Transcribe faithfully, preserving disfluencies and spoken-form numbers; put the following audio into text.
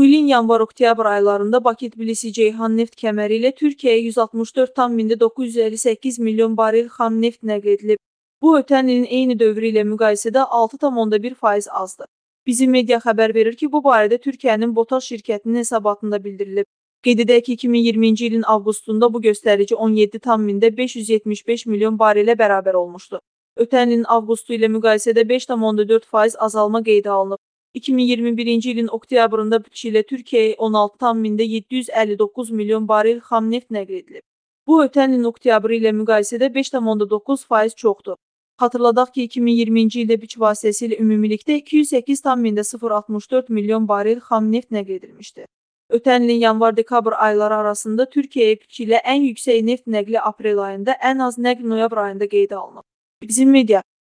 Bu ilin yanvar-oktyabr aylarında Bakı-Tbilisi-Ceyhan neft kəməri ilə Türkiyəyə yüz altmış dörd tam doqquz yüz əlli səkkiz milyon barel xam neft nəql edilib. Bu, ötən ilin eyni dövrü ilə müqayisədə altı tam onda bir faiz azdır. Bizim media xəbər verir ki, bu barədə Türkiyənin Botaş şirkətinin hesabatında bildirilib. Qeyd edək ki, iki min iyirminci ilin avqustunda bu göstərici on yeddi tam beş yüz yetmiş beş milyon barelə bərabər olmuşdu. Ötən ilin avqustu ilə müqayisədə beş tam onda dörd faiz azalma qeydə alınıb. iki min iyirmi birinci ilin oktyabrında bütçə ilə Türkiyəyə on altı tam yeddi yüz əlli doqquz milyon barel xam neft nəql edilib. Bu, ötən ilin oktyabrı ilə müqayisədə beş tam onda doqquz faiz çoxdur. Xatırladaq ki, iki min iyirminci ildə bütçə vasitəsilə ümumilikdə iki yüz səkkiz tam sıfır altmış dörd milyon barel xam neft nəql edilmişdir. Ötən ilin yanvar-dekabr ayları arasında Türkiyəyə bütçə ilə ən yüksək neft nəqli aprel ayında, ən az nəql noyabr ayında qeydə alınıb. Bizim media